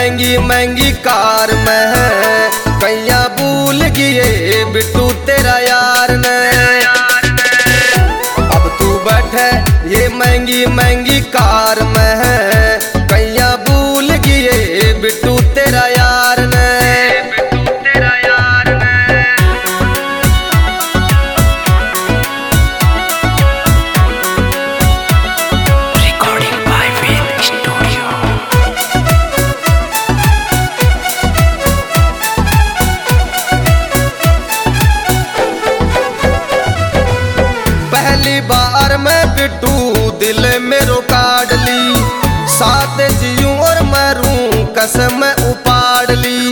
महंगी महंगी कार में है, कैया भूल गए बिट्टू तेरा यार ने। अब तू बैठे ये महंगी महंगी कार में है, कैया भूल गए बिट्टू तेरा यार ने। पहली बार मैं बिट्टू दिल मेरो काट ली, साथ जीऊं और मरूं कसम उपाड़ ली।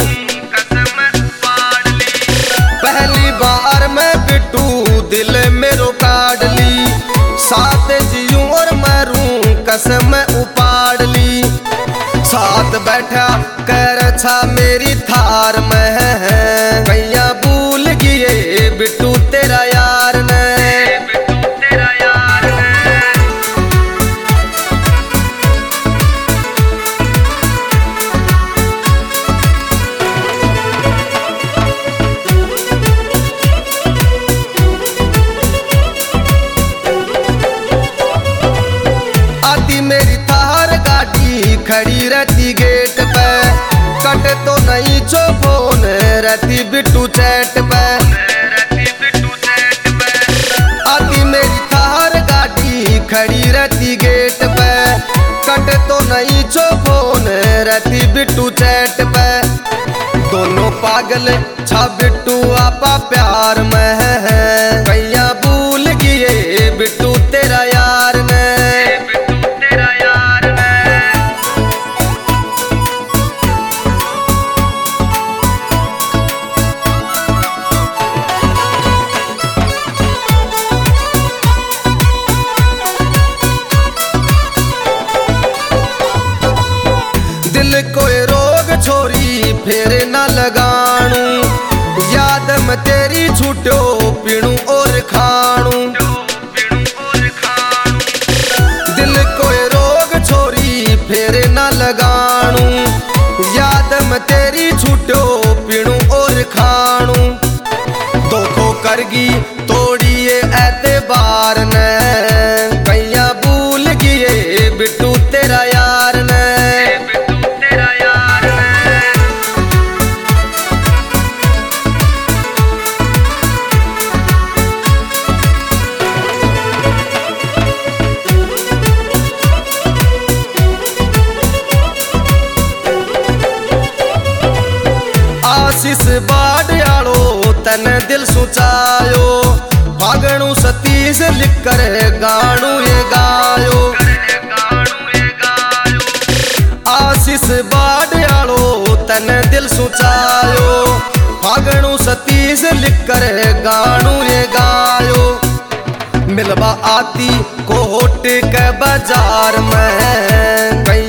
पहली बार मैं बिट्टू दिल मेरो काट ली, साथ जीऊं और मरूं कसम उपाड़ ली। साथ बैठा कर अच्छा मेरी थार में है, कैया भूल गए बिट्टू तेरा यार ने। मेरी थार गाड़ी खड़ी रहती गेट पे, कट तो नहीं जो फोन रहती बिट्टू चैट पे। आती मेरी थार गाड़ी खड़ी रहती गेट पे, कट तो नहीं जो फोन रहती बिट्टू चैट पे। दोनों पागल छा बिट्टू आपा प्यार में है, कैया भूल गए बिट्टू तेरा यार ने। दिल कोई रोग छोरी फेर न लगाणू, याद में तेरी छूटो पीणू और खाणू। दिल कोई रोग छोरी फेर न लगाणू, याद में तेरी छूटो पीणू और खाणू। धोखो करगी तोड़िए एतबार ने, कैया भूल गए बिट्टू तेरा यार ने। आशीष बाड़ियालो तन दिल सुचायो, फागणु सतीश लिख कर गाणु ये गायो। आशीष बाड़ियालो तन दिल सुचायो, फागणु सतीश लिख कर गाणु ये गायो। मिलवा आती कोट के बाजार में,